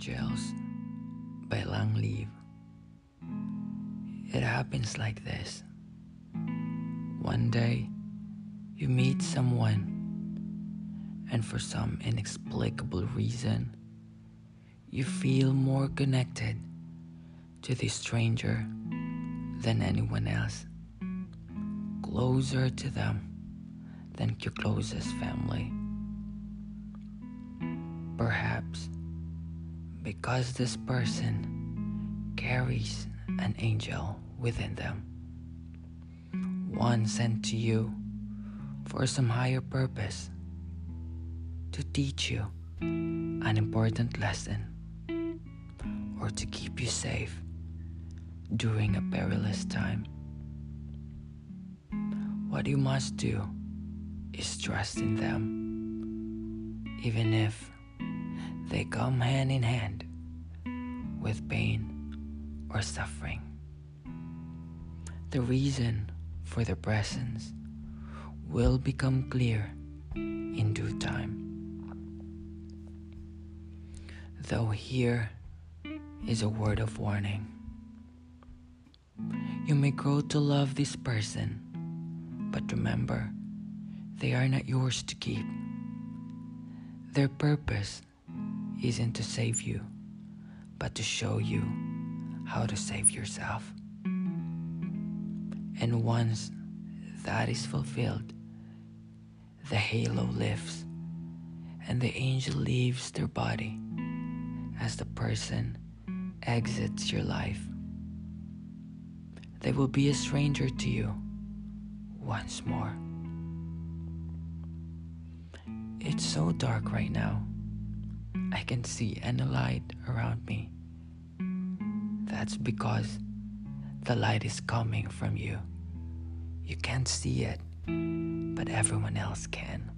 Angels by Lang Leave. It happens like this. One day, you meet someone, and for some inexplicable reason, you feel more connected to this stranger than anyone else, closer to them than your closest family. Perhaps because this person carries an angel within them, one sent to you for some higher purpose, to teach you an important lesson, or to keep you safe during a perilous time. What you must do is trust in them, even if they come hand in hand with pain or suffering. The reason for their presence will become clear in due time. Though here is a word of warning. You may grow to love this person, but remember, they are not yours to keep. Their purpose isn't to save you, but to show you how to save yourself. And once that is fulfilled, the halo lifts and the angel leaves their body as the person exits your life. They will be a stranger to you once more. It's so dark right now. I can see any light around me. That's because the light is coming from you. You can't see it, but everyone else can.